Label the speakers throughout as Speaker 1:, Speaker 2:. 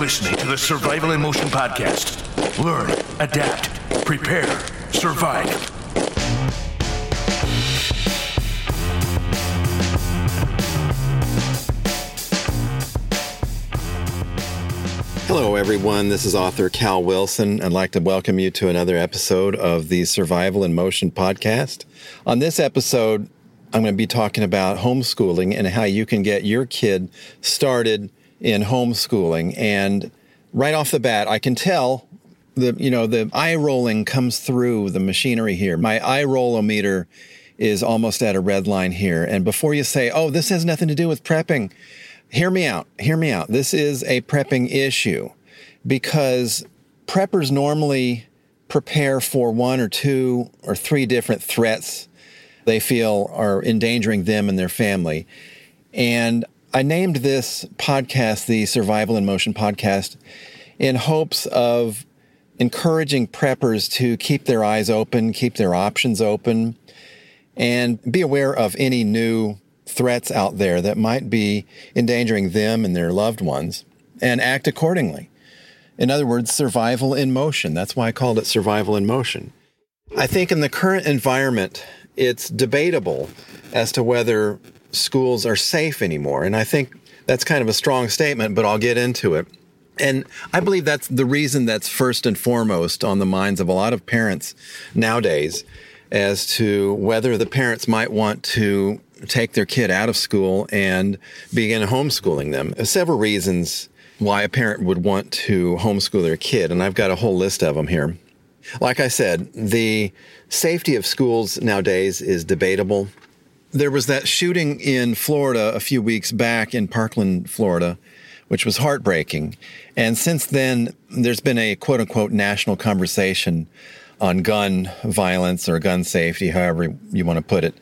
Speaker 1: listening to the Survival in Motion podcast. Learn, adapt, prepare, survive.
Speaker 2: Hello, everyone. This is author Cal Wilson. I'd like to welcome you to another episode of the Survival in Motion podcast. On this episode, I'm going to be talking about homeschooling and how you can get your kid started in homeschooling. And right off the bat, I can tell the eye rolling comes through the machinery here. My eye roll-o-meter is almost at a red line here. And before you say, oh, this has nothing to do with prepping, hear me out. This is a prepping issue because preppers normally prepare for one or two or three different threats they feel are endangering them and their family. And I named this podcast the Survival in Motion podcast in hopes of encouraging preppers to keep their eyes open, keep their options open, and be aware of any new threats out there that might be endangering them and their loved ones, and act accordingly. In other words, survival in motion. That's why I called it Survival in Motion. I think in the current environment, it's debatable as to whether schools are safe anymore. And I think that's kind of a strong statement, but I'll get into it. And I believe that's the reason that's first and foremost on the minds of a lot of parents nowadays as to whether the parents might want to take their kid out of school and begin homeschooling them. There's several reasons why a parent would want to homeschool their kid, and I've got a whole list of them here. Like I said, the safety of schools nowadays is debatable. There was that shooting in Florida a few weeks back in Parkland, Florida, which was heartbreaking. And since then, there's been a quote-unquote national conversation on gun violence or gun safety, however you want to put it.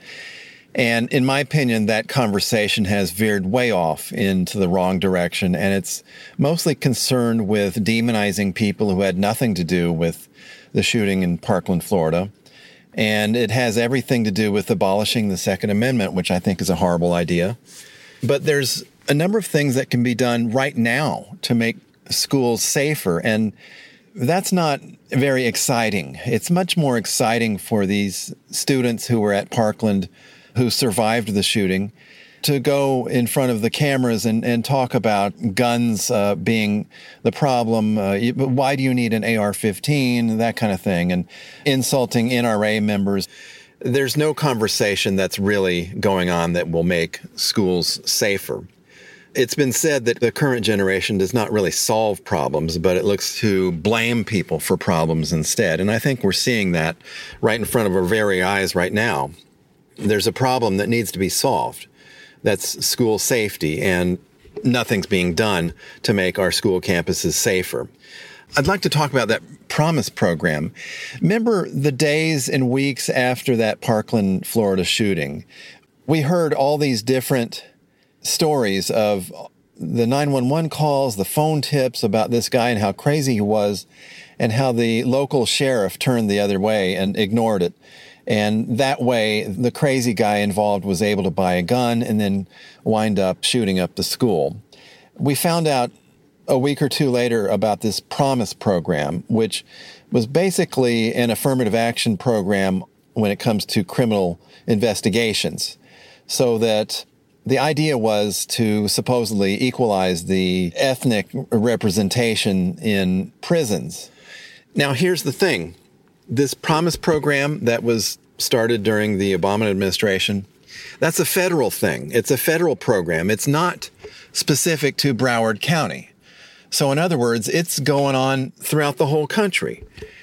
Speaker 2: And in my opinion, that conversation has veered way off into the wrong direction, and it's mostly concerned with demonizing people who had nothing to do with the shooting in Parkland, Florida. And it has everything to do with abolishing the Second Amendment, which I think is a horrible idea. But there's a number of things that can be done right now to make schools safer, and that's not very exciting. It's much more exciting for these students who were at Parkland who survived the shooting to go in front of the cameras and talk about guns being the problem. Why do you need an AR-15? That kind of thing, and insulting NRA members. There's no conversation that's really going on that will make schools safer. It's been said that the current generation does not really solve problems, but it looks to blame people for problems instead. And I think we're seeing that right in front of our very eyes right now. There's a problem that needs to be solved. That's school safety, and nothing's being done to make our school campuses safer. I'd like to talk about that Promise program. Remember the days and weeks after that Parkland, Florida shooting? We heard all these different stories of the 911 calls, the phone tips about this guy and how crazy he was, and how the local sheriff turned the other way and ignored it. And that way, the crazy guy involved was able to buy a gun and then wind up shooting up the school. We found out a week or two later about this Promise program, which was basically an affirmative action program when it comes to criminal investigations. So that the idea was to supposedly equalize the ethnic representation in prisons. Now, here's the thing. This Promise program that was started during the Obama administration, that's a federal thing. It's a federal program. It's not specific to Broward County. So in other words, it's going on throughout the whole country.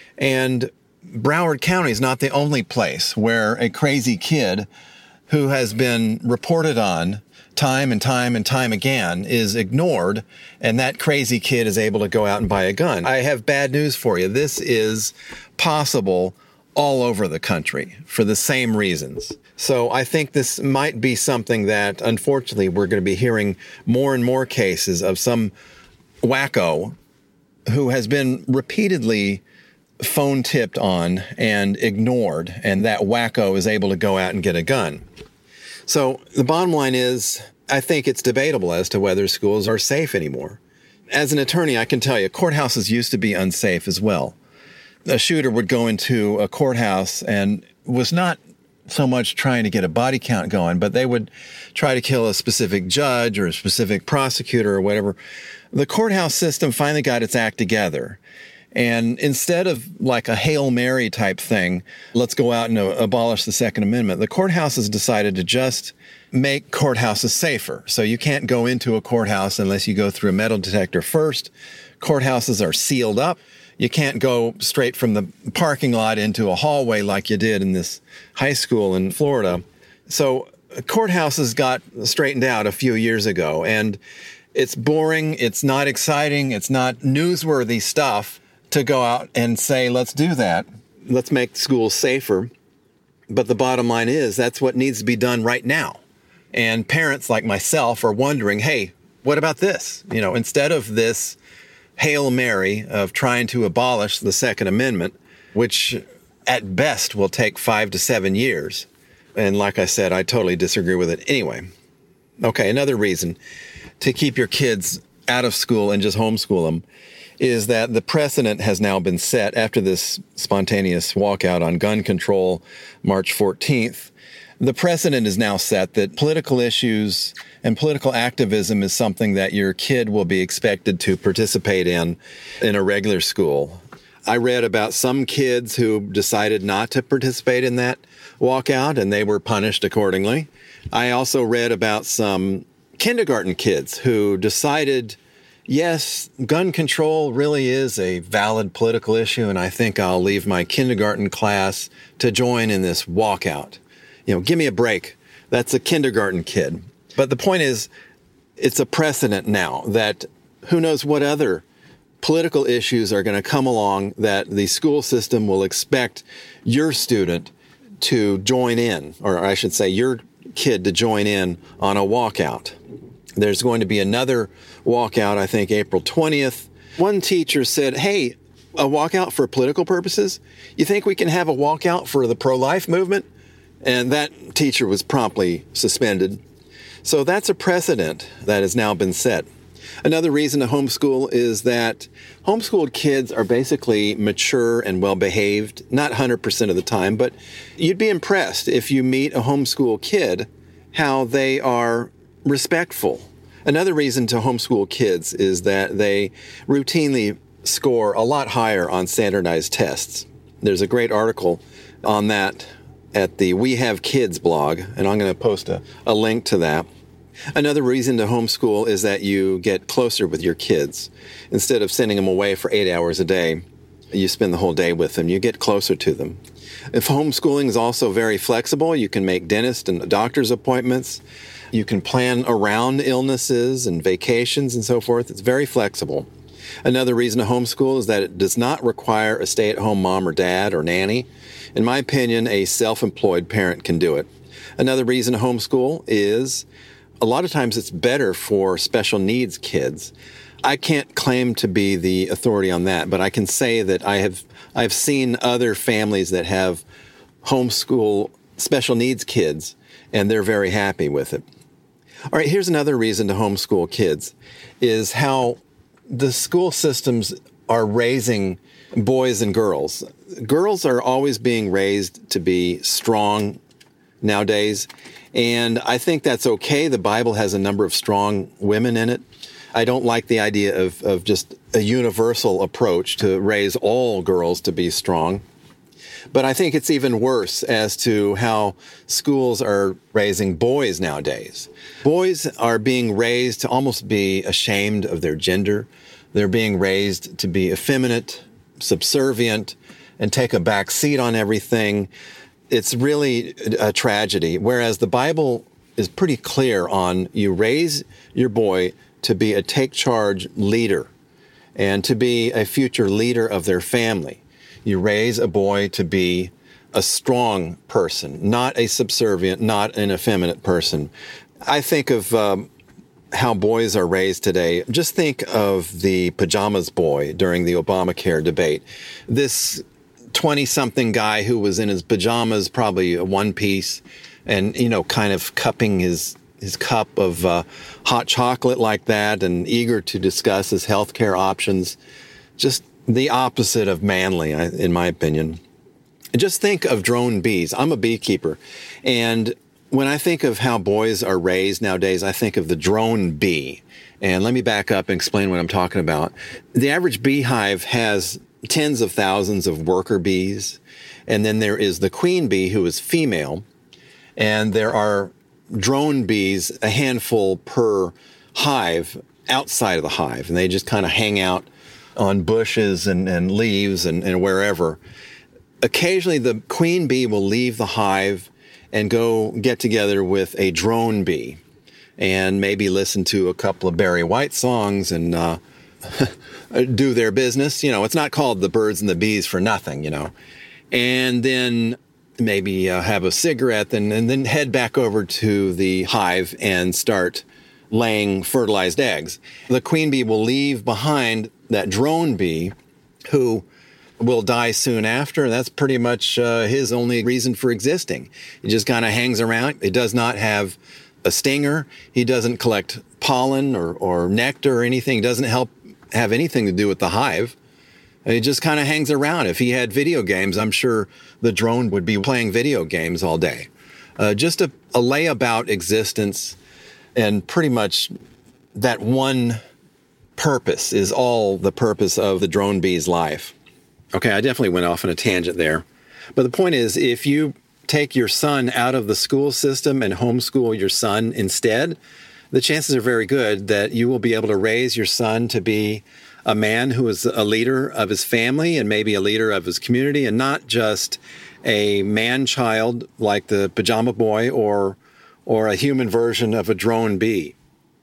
Speaker 2: And Broward County is not the only place where a crazy kid who has been reported on time and time and time again is ignored, and that crazy kid is able to go out and buy a gun. I have bad news for you. This is possible all over the country for the same reasons. So I think this might be something that, unfortunately, we're going to be hearing more and more cases of some wacko who has been repeatedly phone tipped on and ignored, and that wacko is able to go out and get a gun. So the bottom line is, I think it's debatable as to whether schools are safe anymore. as an attorney, I can tell you, courthouses used to be unsafe as well. A shooter would go into a courthouse and was not so much trying to get a body count going, but they would try to kill a specific judge or a specific prosecutor or whatever. The courthouse system finally got its act together. And instead of like a Hail Mary type thing, let's go out and abolish the Second Amendment, the courthouses decided to just make courthouses safer. So you can't go into a courthouse unless you go through a metal detector first. Courthouses are sealed up. You can't go straight from the parking lot into a hallway like you did in this high school in Florida. So courthouses got straightened out a few years ago, and it's boring. It's not exciting. It's not newsworthy stuff to go out and say, let's do that. Let's make schools safer. But the bottom line is that's what needs to be done right now. And parents like myself are wondering, hey, what about this? You know, instead of this Hail Mary of trying to abolish the Second Amendment, which at best will take 5 to 7 years. And like I said, I totally disagree with it anyway. Okay, another reason to keep your kids out of school and just homeschool them is that the precedent has now been set after this spontaneous walkout on gun control March 14th. The precedent is now set that political issues and political activism is something that your kid will be expected to participate in a regular school. I read about some kids who decided not to participate in that walkout and they were punished accordingly. I also read about some kindergarten kids who decided, yes, gun control really is a valid political issue, and I think I'll leave my kindergarten class to join in this walkout. You know, give me a break. That's a kindergarten kid. But the point is, it's a precedent now that who knows what other political issues are going to come along that the school system will expect your student to join in, or I should say your kid to join in on a walkout. There's going to be another walkout, I think April 20th. One teacher said, hey, a walkout for political purposes? You think we can have a walkout for the pro-life movement? And that teacher was promptly suspended. So that's a precedent that has now been set. Another reason to homeschool is that homeschooled kids are basically mature and well-behaved, not 100% of the time, but you'd be impressed if you meet a homeschool kid, how they are respectful. Another reason to homeschool kids is that they routinely score a lot higher on standardized tests. There's a great article on that at the We Have Kids blog, and I'm going to post a link to that. Another reason to homeschool is that you get closer with your kids. Instead of sending them away for 8 hours a day, you spend the whole day with them. You get closer to them. If homeschooling is also very flexible, you can make dentist and doctor's appointments. You can plan around illnesses and vacations and so forth. It's very flexible. Another reason to homeschool is that it does not require a stay-at-home mom or dad or nanny. In my opinion, a self-employed parent can do it. Another reason to homeschool is a lot of times it's better for special needs kids. I can't claim to be the authority on that, but I can say that I've seen other families that have homeschool special needs kids, and they're very happy with it. All right, here's another reason to homeschool kids, is how the school systems are raising boys and girls. Girls are always being raised to be strong nowadays, and I think that's okay. The Bible has a number of strong women in it. I don't like the idea of just a universal approach to raise all girls to be strong. But I think it's even worse as to how schools are raising boys nowadays. Boys are being raised to almost be ashamed of their gender. They're being raised to be effeminate, subservient, and take a back seat on everything. It's really a tragedy. Whereas the Bible is pretty clear on you raise your boy to be a take-charge leader and to be a future leader of their family. You raise a boy to be a strong person, not a subservient, not an effeminate person. I think of how boys are raised today. Just think of the pajamas boy during the Obamacare debate. This 20-something guy who was in his pajamas, probably a one-piece, and, kind of cupping his his cup of hot chocolate like that and eager to discuss his healthcare options. Just the opposite of manly, in my opinion. Just think of drone bees. I'm a beekeeper. And when I think of how boys are raised nowadays, I think of the drone bee. And let me back up and explain what I'm talking about. The average beehive has tens of thousands of worker bees. And then there is the queen bee, who is female. And there are drone bees, a handful per hive outside of the hive. And they just kind of hang out on bushes and leaves and wherever. Occasionally, the queen bee will leave the hive and go get together with a drone bee and maybe listen to a couple of Barry White songs and do their business. It's not called the birds and the bees for nothing, And then maybe have a cigarette and then head back over to the hive and start laying fertilized eggs. The queen bee will leave behind that drone bee who will die soon after. That's pretty much his only reason for existing. He just kind of hangs around. He does not have a stinger. He doesn't collect pollen or nectar or anything. He doesn't have anything to do with the hive. He just kind of hangs around. If he had video games, I'm sure the drone would be playing video games all day. Just a layabout existence, and pretty much that one purpose is all the purpose of the drone bee's life. Okay, I definitely went off on a tangent there. But the point is, if you take your son out of the school system and homeschool your son instead, the chances are very good that you will be able to raise your son to be a man who is a leader of his family and maybe a leader of his community, and not just a man-child like the pajama boy or a human version of a drone bee.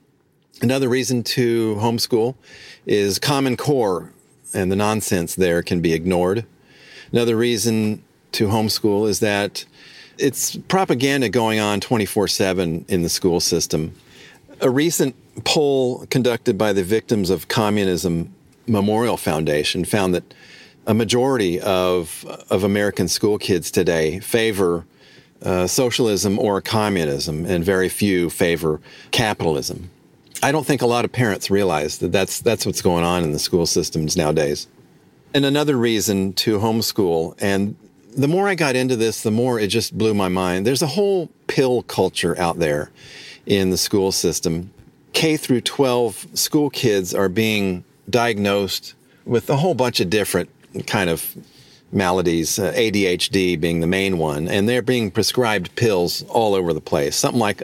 Speaker 2: Another reason to homeschool is Common Core, and the nonsense there can be ignored. Another reason to homeschool is that it's propaganda going on 24/7 in the school system. A recent poll conducted by the Victims of Communism Memorial Foundation found that a majority of American school kids today favor socialism or communism, and very few favor capitalism. I don't think a lot of parents realize that that's what's going on in the school systems nowadays. And another reason to homeschool, and the more I got into this, the more it just blew my mind. There's a whole pill culture out there in the school system. K through 12 school kids are being diagnosed with a whole bunch of different kind of maladies, ADHD being the main one, and they're being prescribed pills all over the place. Something like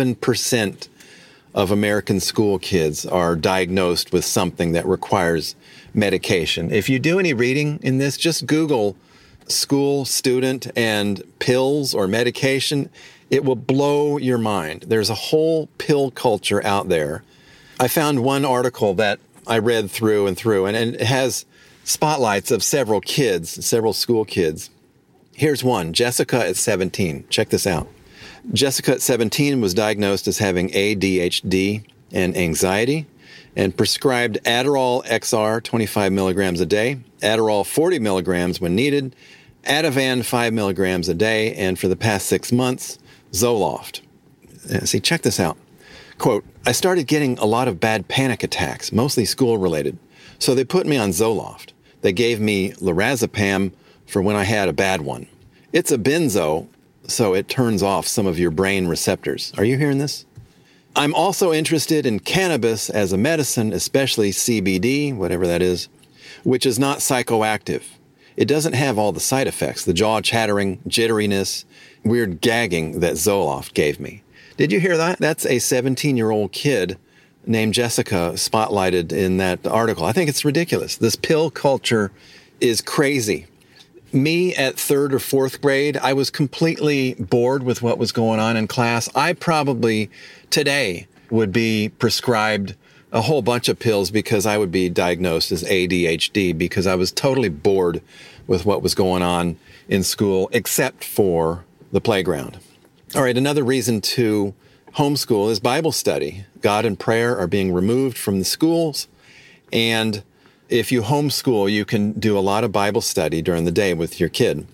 Speaker 2: 11% of American school kids are diagnosed with something that requires medication. If you do any reading in this, just Google school student and pills or medication. It will blow your mind. There's a whole pill culture out there. I found one article that I read through and through, and it has spotlights of several school kids. Here's one, Jessica at 17. Check this out. Jessica at 17 was diagnosed as having ADHD and anxiety and prescribed Adderall XR 25 milligrams a day, Adderall 40 milligrams when needed, Ativan 5 milligrams a day, and for the past 6 months, Zoloft. See, check this out. Quote, I started getting a lot of bad panic attacks, mostly school-related, so they put me on Zoloft. They gave me lorazepam for when I had a bad one. It's a benzo, so it turns off some of your brain receptors. Are you hearing this? I'm also interested in cannabis as a medicine, especially CBD, whatever that is, which is not psychoactive. It doesn't have all the side effects, the jaw chattering, jitteriness, weird gagging that Zoloft gave me. Did you hear that? That's a 17-year-old kid named Jessica spotlighted in that article. I think it's ridiculous. This pill culture is crazy. Me at 3rd or 4th grade, I was completely bored with what was going on in class. I probably today would be prescribed a whole bunch of pills because I would be diagnosed as ADHD because I was totally bored with what was going on in school, except for the playground. All right, another reason to homeschool is Bible study. God and prayer are being removed from the schools, and if you homeschool, you can do a lot of Bible study during the day with your kid.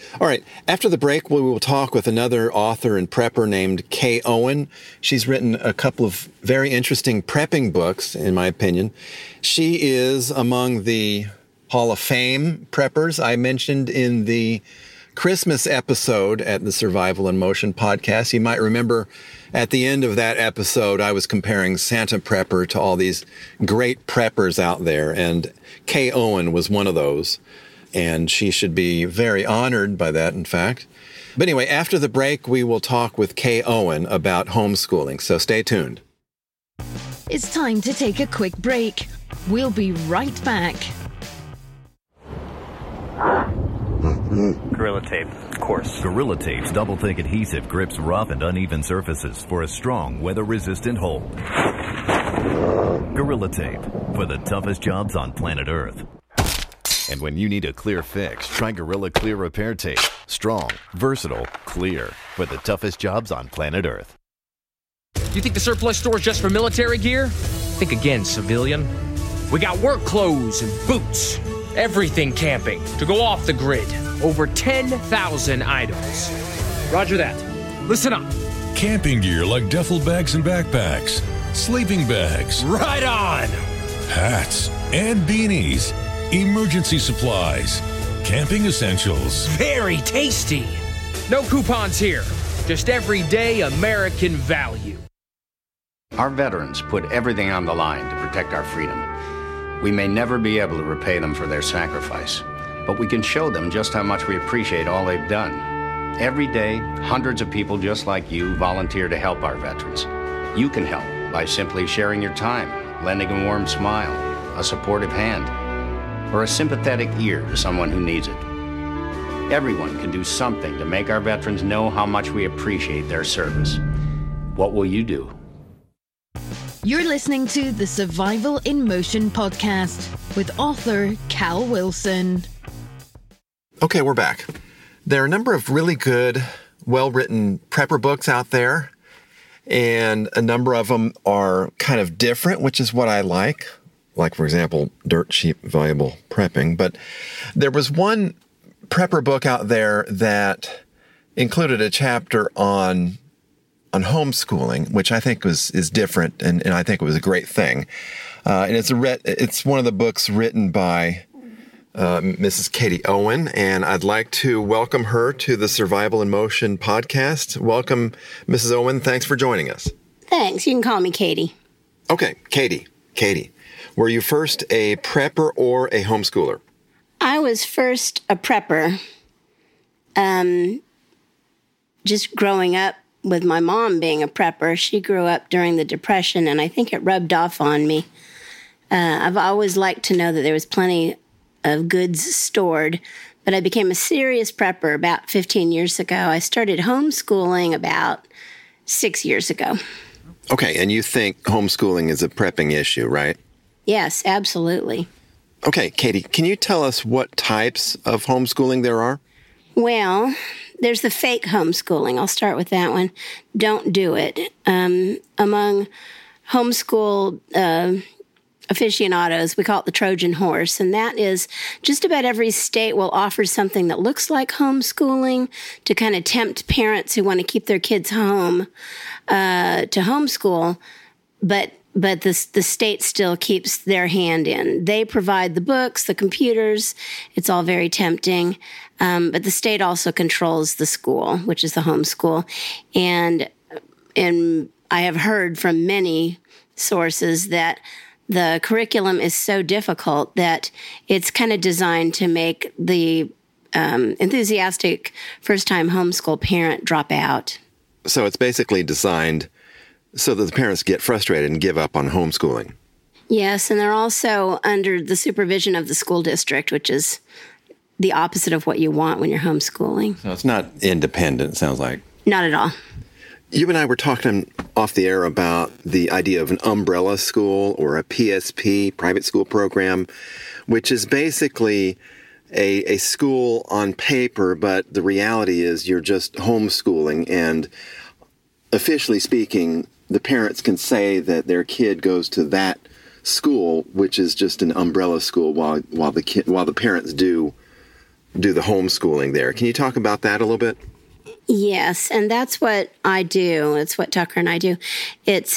Speaker 2: All right. After the break, we will talk with another author and prepper named Kay Owen. She's written a couple of very interesting prepping books, in my opinion. She is among the Hall of Fame preppers I mentioned in the Christmas episode at the Survival in Motion podcast. You might remember at the end of that episode, I was comparing Santa Prepper to all these great preppers out there, and Kay Owen was one of those. And she should be very honored by that, in fact. But anyway, after the break, we will talk with Kay Owen about homeschooling. So stay tuned.
Speaker 3: It's time to take a quick break. We'll be right back.
Speaker 4: Gorilla Tape, of course.
Speaker 5: Gorilla Tape's double-thick adhesive grips rough and uneven surfaces for a strong, weather-resistant hold. Gorilla Tape, for the toughest jobs on planet Earth. And when you need a clear fix, try Gorilla Clear Repair Tape. Strong, versatile, clear, for the toughest jobs on planet Earth.
Speaker 6: You think the surplus store is just for military gear? Think again, civilian. We got work clothes and boots. Everything camping to go off the grid. Over 10,000 items. Roger that. Listen up.
Speaker 7: Camping gear like duffel bags and backpacks, sleeping bags,
Speaker 6: Right on.
Speaker 7: hats, and beanies, emergency supplies, camping essentials.
Speaker 6: Very tasty. No coupons here. Just everyday American value.
Speaker 8: Our veterans put everything on the line to protect our freedom. We may never be able to repay them for their sacrifice, but we can show them just how much we appreciate all they've done. Every day, hundreds of people just like you volunteer to help our veterans. You can help by simply sharing your time, lending a warm smile, a supportive hand, or a sympathetic ear to someone who needs it. Everyone can do something to make our veterans know how much we appreciate their service. What will you do?
Speaker 3: You're listening to the Survival in Motion podcast with author Cal Wilson.
Speaker 2: Okay, we're back. There are a number of really good, well-written prepper books out there, and a number of them are kind of different, which is what I like. Like, for example, Dirt Cheap Valuable Prepping. But there was one prepper book out there that included a chapter on homeschooling, which I think is different, and I think it was a great thing. And it's one of the books written by Mrs. Katie Owen, and I'd like to welcome her to the Survival in Motion podcast. Welcome, Mrs. Owen. Thanks for joining us.
Speaker 9: Thanks. You can call me Katie.
Speaker 2: Okay, Katie. Were you first a prepper or a homeschooler?
Speaker 9: I was first a prepper. Just growing up with my mom being a prepper. She grew up during the Depression, and I think it rubbed off on me. I've always liked to know that there was plenty of goods stored, but I became a serious prepper about 15 years ago. I started homeschooling about 6 years ago.
Speaker 2: Okay, and you think homeschooling is a prepping issue, right?
Speaker 9: Yes, absolutely.
Speaker 2: Okay, Katie, can you tell us what types of homeschooling there are?
Speaker 9: Well, there's the fake homeschooling. I'll start with that one. Don't do it. Among homeschool aficionados, we call it the Trojan horse, and that is just about every state will offer something that looks like homeschooling to kind of tempt parents who want to keep their kids home to homeschool, but the state still keeps their hand in. They provide the books, the computers. It's all very tempting. But the state also controls the school, which is the homeschool. And I have heard from many sources that the curriculum is so difficult that it's kind of designed to make the enthusiastic first-time homeschool parent drop out.
Speaker 2: So it's basically designed so that the parents get frustrated and give up on homeschooling.
Speaker 9: Yes, and they're also under the supervision of the school district, which is the opposite of what you want when you're homeschooling.
Speaker 2: So it's not independent, it sounds like.
Speaker 9: Not at all.
Speaker 2: You and I were talking off the air about the idea of an umbrella school or a PSP, private school program, which is basically a school on paper, but the reality is you're just homeschooling, and officially speaking, the parents can say that their kid goes to that school, which is just an umbrella school, while the parents do do the homeschooling there. Can you talk about that a little bit?
Speaker 9: Yes, and that's what I do. It's what Tucker and I do. It's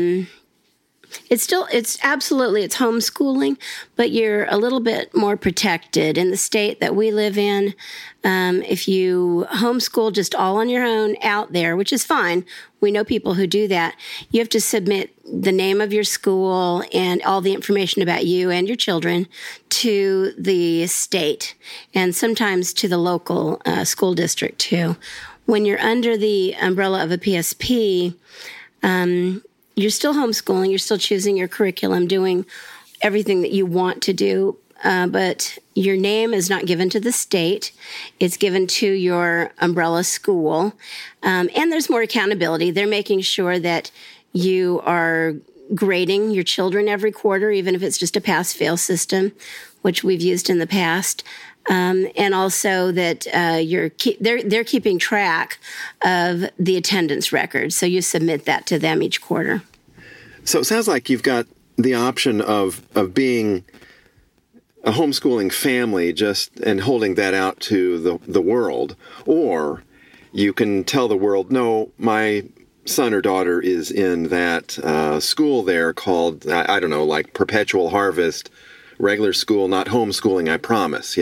Speaker 9: absolutely homeschooling, but you're a little bit more protected in the state that we live in. If you homeschool just all on your own out there, which is fine, we know people who do that, you have to submit the name of your school and all the information about you and your children to the state and sometimes to the local school district too. When you're under the umbrella of a PSP, you're still homeschooling, you're still choosing your curriculum, doing everything that you want to do, but your name is not given to the state. It's given to your umbrella school, and there's more accountability. They're making sure that you are grading your children every quarter, even if it's just a pass-fail system, which we've used in the past. And also that they're keeping track of the attendance record. So you submit that to them each quarter.
Speaker 2: So it sounds like you've got the option of being a homeschooling family and holding that out to the world, or you can tell the world, no, my son or daughter is in that school there called, I don't know, like Perpetual Harvest, regular school, not homeschooling, I promise,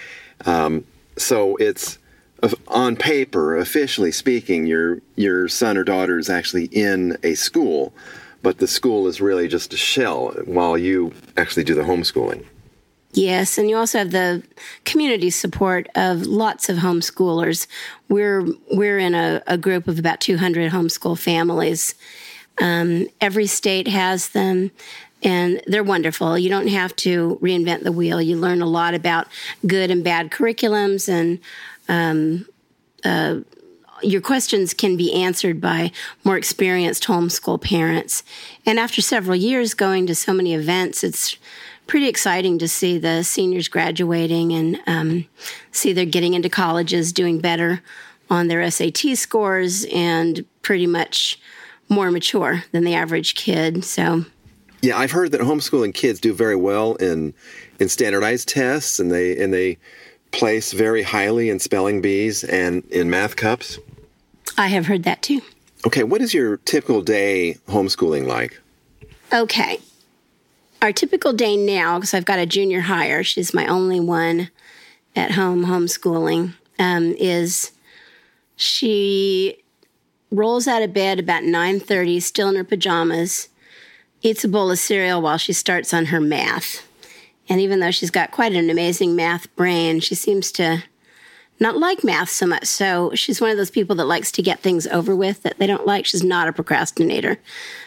Speaker 2: So it's, on paper, officially speaking, your son or daughter is actually in a school, but the school is really just a shell while you actually do the homeschooling.
Speaker 9: Yes, and you also have the community support of lots of homeschoolers. We're in a group of about 200 homeschool families. Every state has them, and they're wonderful. You don't have to reinvent the wheel. You learn a lot about good and bad curriculums, and your questions can be answered by more experienced homeschool parents. And after several years going to so many events, it's pretty exciting to see the seniors graduating and see they're getting into colleges, doing better on their SAT scores, and pretty much more mature than the average kid. So,
Speaker 2: yeah, I've heard that homeschooling kids do very well in standardized tests, and they place very highly in spelling bees and in math cups.
Speaker 9: I have heard that too.
Speaker 2: Okay, what is your typical day homeschooling like?
Speaker 9: Okay. Our typical day now, because I've got a junior hire, she's my only one at home homeschooling, is she rolls out of bed about 9:30, still in her pajamas, eats a bowl of cereal while she starts on her math. And even though she's got quite an amazing math brain, she seems to not like math so much. So she's one of those people that likes to get things over with that they don't like. She's not a procrastinator.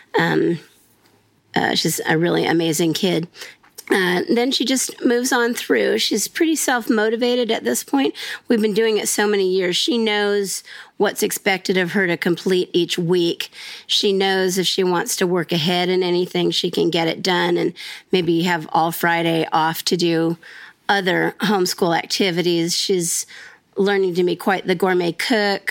Speaker 9: She's a really amazing kid. Then she just moves on through. She's pretty self-motivated at this point. We've been doing it so many years. She knows what's expected of her to complete each week. She knows if she wants to work ahead in anything, she can get it done and maybe have all Friday off to do other homeschool activities. She's learning to be quite the gourmet cook,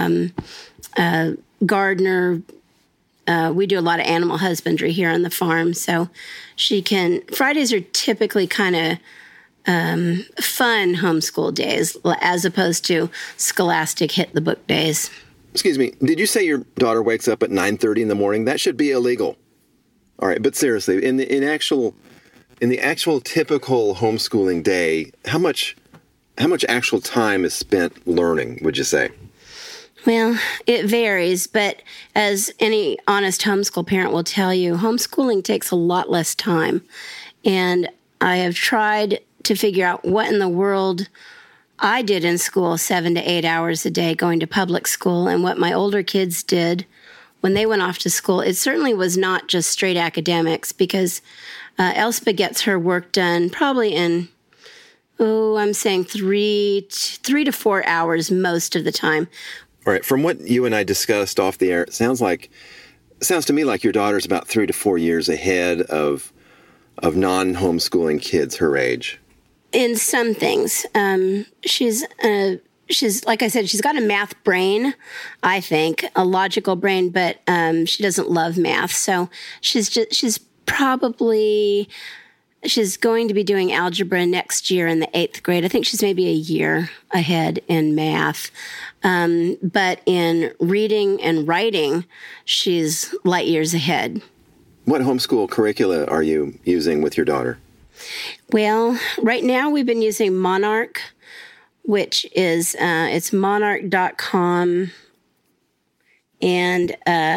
Speaker 9: gardener. We do a lot of animal husbandry here on the farm, so Fridays are typically kind of fun homeschool days as opposed to scholastic hit-the-book days.
Speaker 2: Excuse me, did you say your daughter wakes up at 9:30 in the morning? That should be illegal. All right, but seriously, in the actual typical homeschooling day, how much actual time is spent learning, would you say?
Speaker 9: Well, it varies, but as any honest homeschool parent will tell you, homeschooling takes a lot less time. And I have tried to figure out what in the world I did in school 7 to 8 hours a day going to public school and what my older kids did when they went off to school. It certainly was not just straight academics because Elspeth gets her work done probably in, I'm saying 3 to 4 hours most of the time.
Speaker 2: All right. From what you and I discussed off the air, it sounds to me like your daughter's about 3 to 4 years ahead of non-homeschooling kids her age.
Speaker 9: In some things, she's like I said, she's got a math brain, I think, a logical brain, but she doesn't love math. So she's probably She's going to be doing algebra next year in the 8th grade. I think she's maybe a year ahead in math. But in reading and writing, she's light years ahead.
Speaker 2: What homeschool curricula are you using with your daughter?
Speaker 9: Well, right now we've been using Monarch, which is, it's monarch.com. And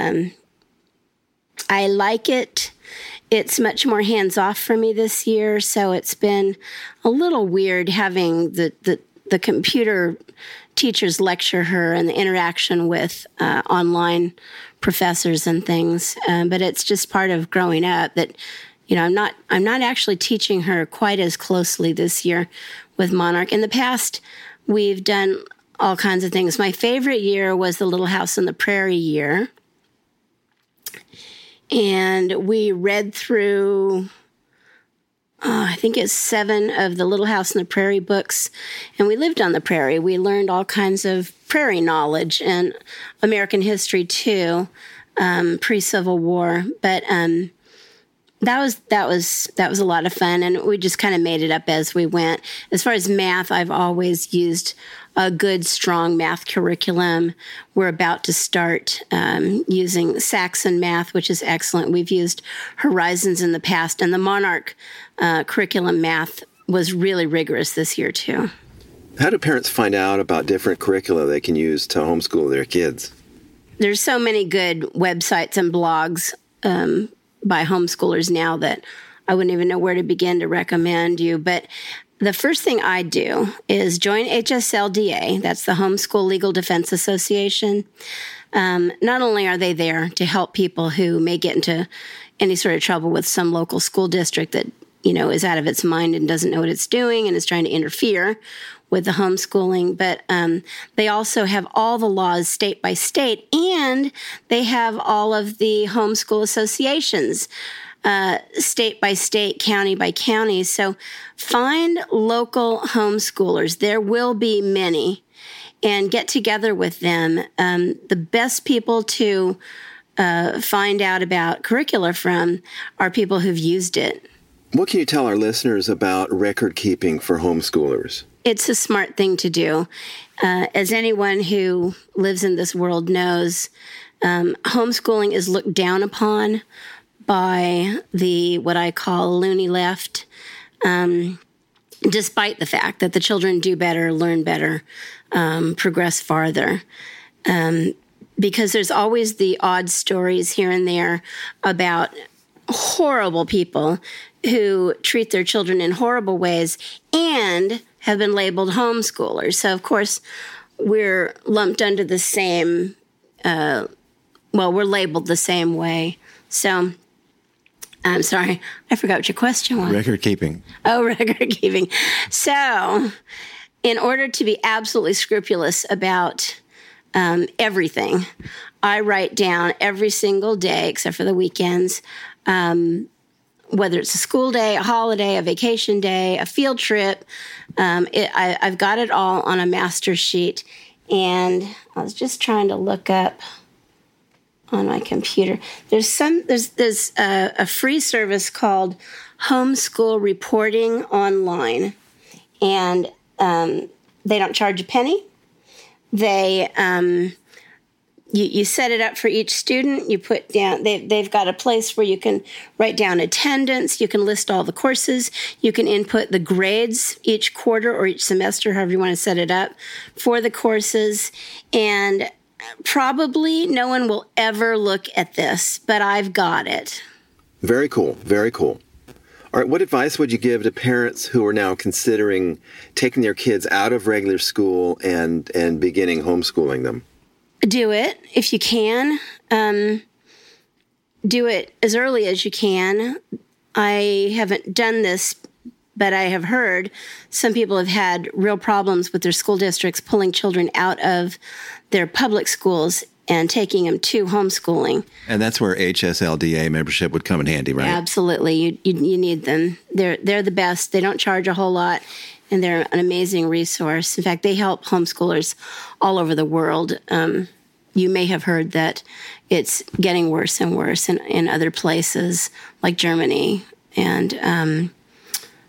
Speaker 9: I like it. It's much more hands-off for me this year, so it's been a little weird having the computer teachers lecture her and the interaction with online professors and things. But it's just part of growing up that, I'm not actually teaching her quite as closely this year with Monarch. In the past, we've done all kinds of things. My favorite year was the Little House on the Prairie year. And we read through, I think it's 7 of the Little House on the Prairie books. And we lived on the prairie. We learned all kinds of prairie knowledge and American history too, pre-Civil War. But that was a lot of fun, and we just kind of made it up as we went. As far as math, I've always used a good, strong math curriculum. We're about to start using Saxon math, which is excellent. We've used Horizons in the past, and the Monarch curriculum math was really rigorous this year, too.
Speaker 2: How do parents find out about different curricula they can use to homeschool their kids?
Speaker 9: There's so many good websites and blogs by homeschoolers now that I wouldn't even know where to begin to recommend you. But the first thing I do is join HSLDA. That's the Homeschool Legal Defense Association. Not only are they there to help people who may get into any sort of trouble with some local school district that, is out of its mind and doesn't know what it's doing and is trying to interfere with the homeschooling, but they also have all the laws state by state, and they have all of the homeschool associations, state by state, county by county. So find local homeschoolers. There will be many, and get together with them. The best people to find out about curricula from are people who've used it.
Speaker 2: What can you tell our listeners about record keeping for homeschoolers?
Speaker 9: It's a smart thing to do. As anyone who lives in this world knows, homeschooling is looked down upon by what I call loony left, despite the fact that the children do better, learn better, progress farther. Because there's always the odd stories here and there about horrible people who treat their children in horrible ways and have been labeled homeschoolers. So, of course, we're lumped under the same, we're labeled the same way. So, I'm sorry, I forgot what your question was.
Speaker 2: Record keeping.
Speaker 9: Oh, record keeping. So, in order to be absolutely scrupulous about everything, I write down every single day, except for the weekends, whether it's a school day, a holiday, a vacation day, a field trip. I've got it all on a master sheet. And I was just trying to look up on my computer. There's a free service called Homeschool Reporting Online. And they don't charge a penny. They you set it up for each student. You put down, they've got a place where you can write down attendance. You can list all the courses. You can input the grades each quarter or each semester, however you want to set it up for the courses. And probably no one will ever look at this, but I've got it.
Speaker 2: Very cool. Very cool. All right, what advice would you give to parents who are now considering taking their kids out of regular school and beginning homeschooling them?
Speaker 9: Do it if you can. Do it as early as you can. I haven't done this, but I have heard some people have had real problems with their school districts pulling children out of their public schools and taking them to homeschooling.
Speaker 2: And that's where HSLDA membership would come in handy, right?
Speaker 9: Absolutely. You need them. They're the best. They don't charge a whole lot, and they're an amazing resource. In fact, they help homeschoolers all over the world. You may have heard that it's getting worse and worse in other places like Germany. And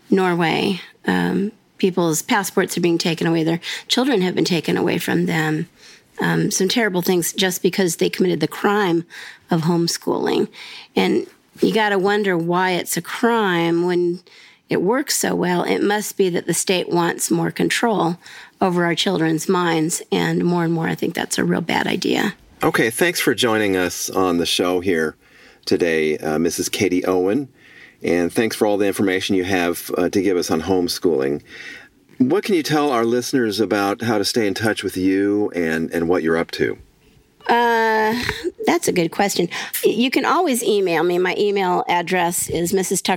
Speaker 9: Norway. People's passports are being taken away. Their children have been taken away from them. Some terrible things just because they committed the crime of homeschooling. And you got to wonder why it's a crime when it works so well. It must be that the state wants more control over our children's minds. And more, I think that's a real bad idea.
Speaker 2: Okay, thanks for joining us on the show here today, Mrs. Katie Owen. And thanks for all the information you have to give us on homeschooling. What can you tell our listeners about how to stay in touch with you and what you're up to?
Speaker 9: That's a good question. You can always email me. My email address is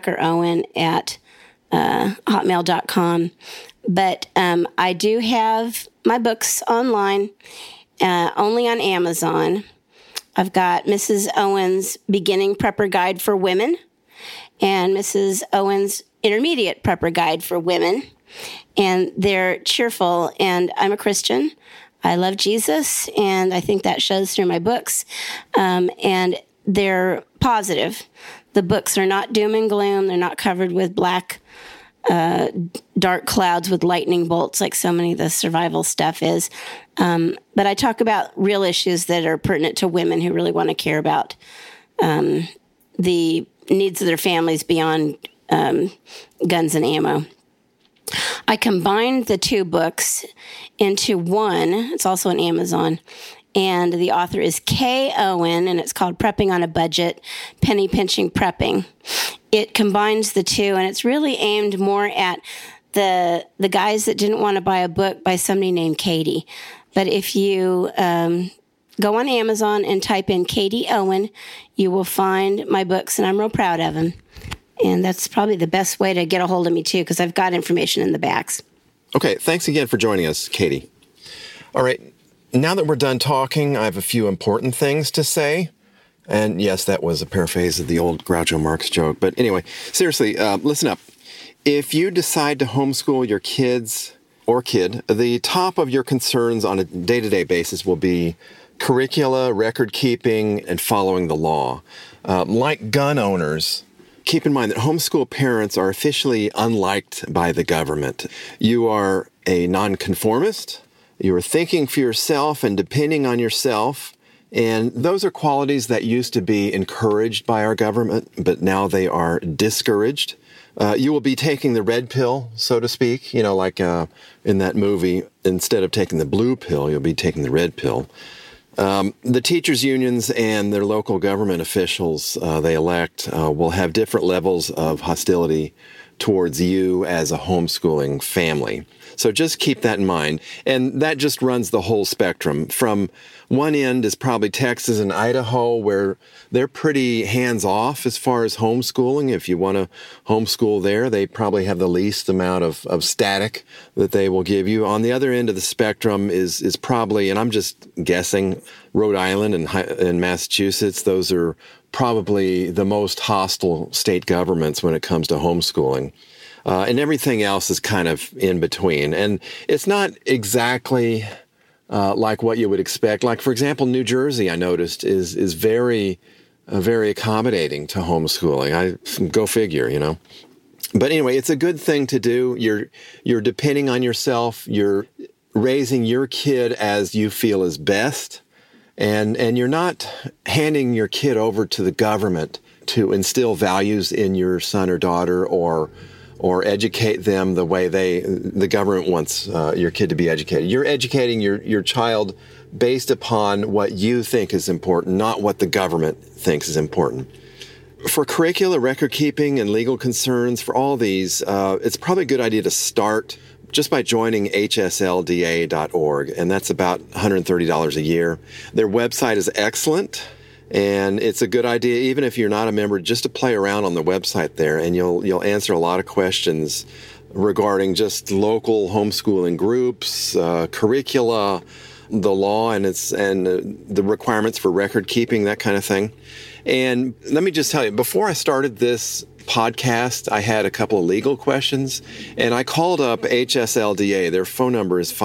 Speaker 9: mrstuckerowen@hotmail.com. But I do have my books online, only on Amazon. I've got Mrs. Owen's Beginning Prepper Guide for Women and Mrs. Owen's Intermediate Prepper Guide for Women. And they're cheerful, and I'm a Christian. I love Jesus, and I think that shows through my books. And they're positive. The books are not doom and gloom. They're not covered with black, dark clouds with lightning bolts like so many of the survival stuff is. But I talk about real issues that are pertinent to women who really want to care about the needs of their families beyond guns and ammo. I combined the two books into one. It's also on Amazon. And the author is Kay Owen, and it's called Prepping on a Budget, Penny Pinching Prepping. It combines the two, and it's really aimed more at the guys that didn't want to buy a book by somebody named Katie. But if you go on Amazon and type in Katie Owen, you will find my books, and I'm real proud of them. And that's probably the best way to get a hold of me, too, because I've got information in the backs.
Speaker 2: Okay, thanks again for joining us, Katie. All right, now that we're done talking, I have a few important things to say. And yes, that was a paraphrase of the old Groucho Marx joke. But anyway, seriously, listen up. If you decide to homeschool your kids or kid, the top of your concerns on a day-to-day basis will be curricula, record keeping, and following the law. Like gun owners, keep in mind that homeschool parents are officially unliked by the government. You are a nonconformist. You are thinking for yourself and depending on yourself. And those are qualities that used to be encouraged by our government, but now they are discouraged. You will be taking the red pill, so to speak, like in that movie. Instead of taking the blue pill, you'll be taking the red pill. The teachers' unions and their local government officials they elect will have different levels of hostility towards you as a homeschooling family. So just keep that in mind. And that just runs the whole spectrum. From one end is probably Texas and Idaho, where they're pretty hands-off as far as homeschooling. If you want to homeschool there, they probably have the least amount of static that they will give you. On the other end of the spectrum is probably, and I'm just guessing, Rhode Island and Massachusetts. Those are probably the most hostile state governments when it comes to homeschooling. And everything else is kind of in between. And it's not exactly like what you would expect. Like, for example, New Jersey, I noticed, is very accommodating to homeschooling. Go figure, But anyway, it's a good thing to do. You're depending on yourself. You're raising your kid as you feel is best. And you're not handing your kid over to the government to instill values in your son or daughter or educate them the way the government wants your kid to be educated. You're educating your child based upon what you think is important, not what the government thinks is important. For curricula, record keeping, and legal concerns, for all these, it's probably a good idea to start just by joining hslda.org, and that's about $130 a year. Their website is excellent. And it's a good idea, even if you're not a member, just to play around on the website there, and you'll answer a lot of questions regarding just local homeschooling groups, curricula, the law, and the requirements for record keeping, that kind of thing. And let me just tell you, before I started this podcast, I had a couple of legal questions, and I called up HSLDA. Their phone number is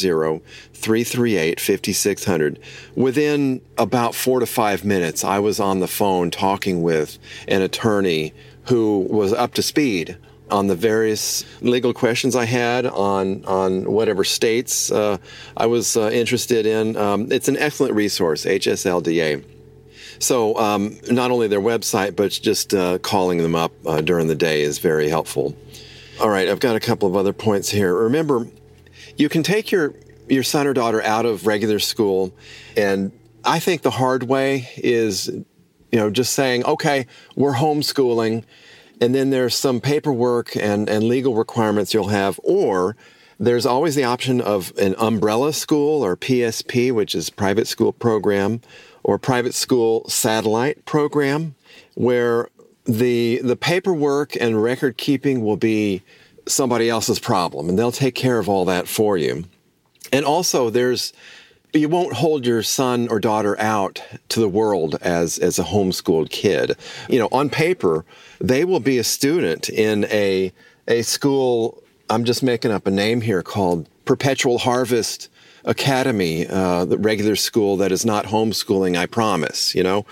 Speaker 2: 540-338-5600. Within about 4 to 5 minutes, I was on the phone talking with an attorney who was up to speed on the various legal questions I had on whatever states I was interested in. It's an excellent resource, HSLDA. So not only their website, but just calling them up during the day is very helpful. All right, I've got a couple of other points here. Remember, you can take your son or daughter out of regular school, and I think the hard way is, just saying, okay, we're homeschooling, and then there's some paperwork and legal requirements you'll have, or there's always the option of an umbrella school or PSP, which is private school program, or private school satellite program, where the paperwork and record keeping will be somebody else's problem, and they'll take care of all that for you. And also, you won't hold your son or daughter out to the world as a homeschooled kid. On paper, they will be a student in a school, I'm just making up a name here, called Perpetual Harvest Academy, the regular school that is not homeschooling, I promise,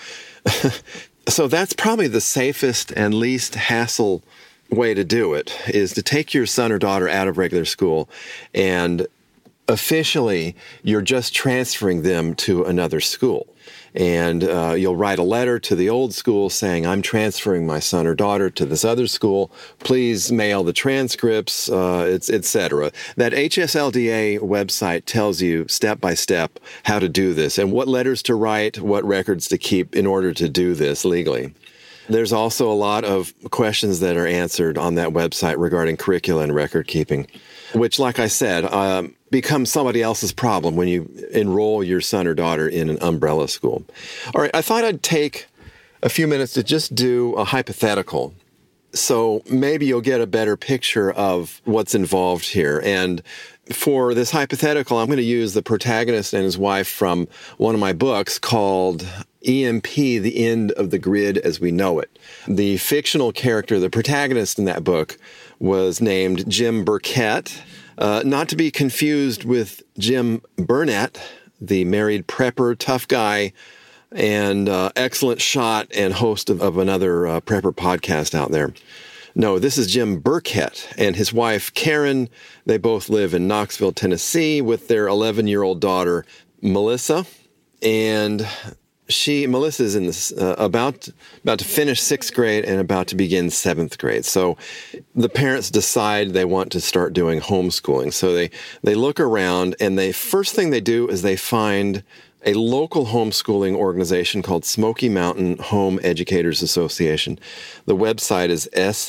Speaker 2: So that's probably the safest and least hassle way to do it, is to take your son or daughter out of regular school, and officially you're just transferring them to another school. And you'll write a letter to the old school saying, I'm transferring my son or daughter to this other school. Please mail the transcripts, etc. That HSLDA website tells you step by step how to do this and what letters to write, what records to keep in order to do this legally. There's also a lot of questions that are answered on that website regarding curricula and record keeping, which, like I said, becomes somebody else's problem when you enroll your son or daughter in an umbrella school. All right, I thought I'd take a few minutes to just do a hypothetical, so maybe you'll get a better picture of what's involved here. And for this hypothetical, I'm going to use the protagonist and his wife from one of my books called EMP, The End of the Grid as We Know It. The fictional character, the protagonist in that book, was named Jim Burkett, not to be confused with Jim Burnett, the married prepper, tough guy, and excellent shot and host of another prepper podcast out there. No, this is Jim Burkett and his wife, Karen. They both live in Knoxville, Tennessee, with their 11-year-old daughter, Melissa. And Melissa is in this, about to finish 6th grade and about to begin 7th grade. So the parents decide they want to start doing homeschooling. So they look around, and the first thing they do is they find a local homeschooling organization called Smoky Mountain Home Educators Association. The website is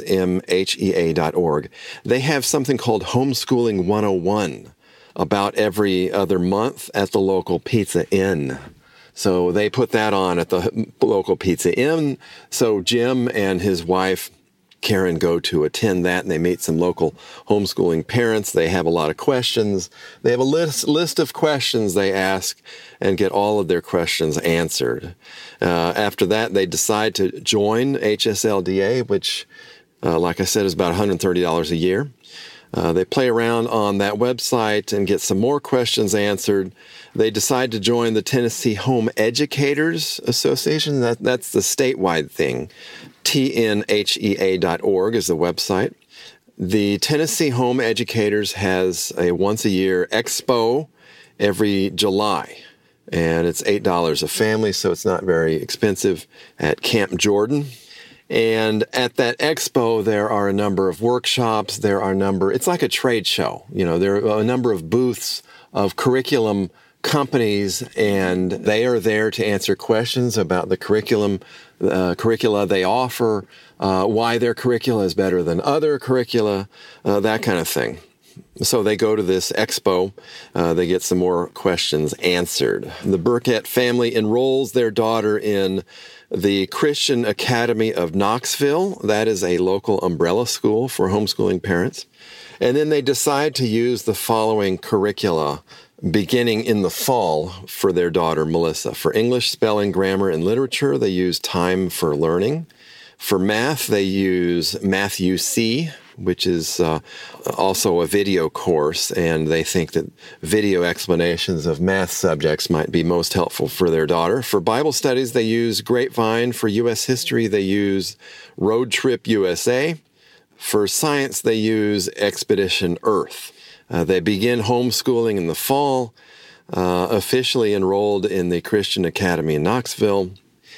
Speaker 2: smhea.org. They have something called Homeschooling 101 about every other month at the local Pizza Inn. So they put that on at the local Pizza Inn. So Jim and his wife, Karen, go to attend that, and they meet some local homeschooling parents. They have a lot of questions. They have a list of questions they ask and get all of their questions answered. After that, they decide to join HSLDA, which, like I said, is about $130 a year. They play around on that website and get some more questions answered. They decide to join the Tennessee Home Educators Association. That's the statewide thing. TNHEA.org is the website. The Tennessee Home Educators has a once-a-year expo every July, and it's $8 a family, so it's not very expensive, at Camp Jordan. And at that expo, there are a number of workshops. It's like a trade show. There are a number of booths of curriculum companies, and they are there to answer questions about the curricula they offer, why their curricula is better than other curricula, that kind of thing. So they go to this expo. They get some more questions answered. The Burkett family enrolls their daughter in the Christian Academy of Knoxville. That is a local umbrella school for homeschooling parents. And then they decide to use the following curricula beginning in the fall for their daughter, Melissa. For English, spelling, grammar, and literature, they use Time for Learning. For math, they use MathUC, which is also a video course, and they think that video explanations of math subjects might be most helpful for their daughter. For Bible studies, they use Grapevine. For U.S. history, they use Road Trip USA. For science, they use Expedition Earth. They begin homeschooling in the fall, officially enrolled in the Christian Academy in Knoxville,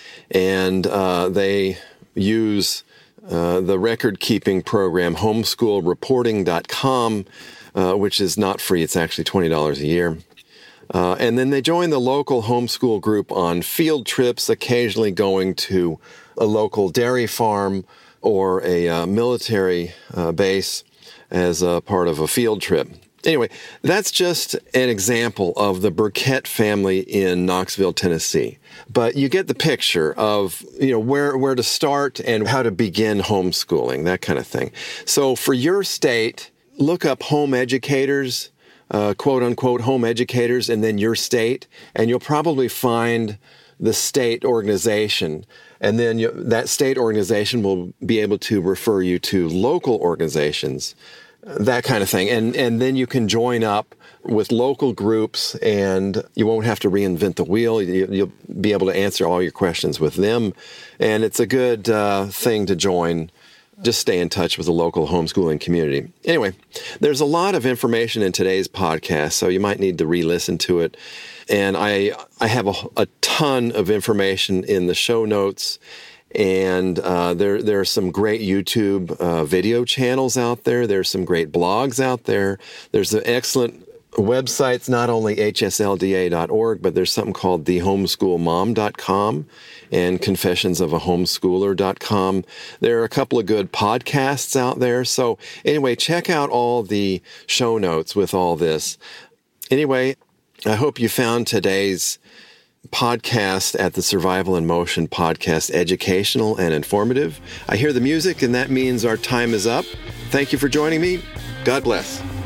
Speaker 2: and they use the record-keeping program homeschoolreporting.com, which is not free. It's actually $20 a year. And then they join the local homeschool group on field trips, occasionally going to a local dairy farm or a military base as a part of a field trip. Anyway, that's just an example of the Burkett family in Knoxville, Tennessee. But you get the picture of, where to start and how to begin homeschooling, that kind of thing. So for your state, look up home educators, quote unquote home educators, and then your state, and you'll probably find the state organization. And then that state organization will be able to refer you to local organizations, that kind of thing. And then you can join up with local groups, and you won't have to reinvent the wheel. You'll be able to answer all your questions with them. And it's a good thing to join. Just stay in touch with the local homeschooling community. Anyway, there's a lot of information in today's podcast, so you might need to re-listen to it. And I have a ton of information in the show notes. And there are some great YouTube video channels out there. There's some great blogs out there. There's an excellent websites, not only hslda.org, but there's something called thehomeschoolmom.com and confessionsofahomeschooler.com. There are a couple of good podcasts out there. So anyway, check out all the show notes with all this. Anyway, I hope you found today's podcast at the Survival in Motion podcast educational and informative. I hear the music, and that means our time is up. Thank you for joining me. God bless.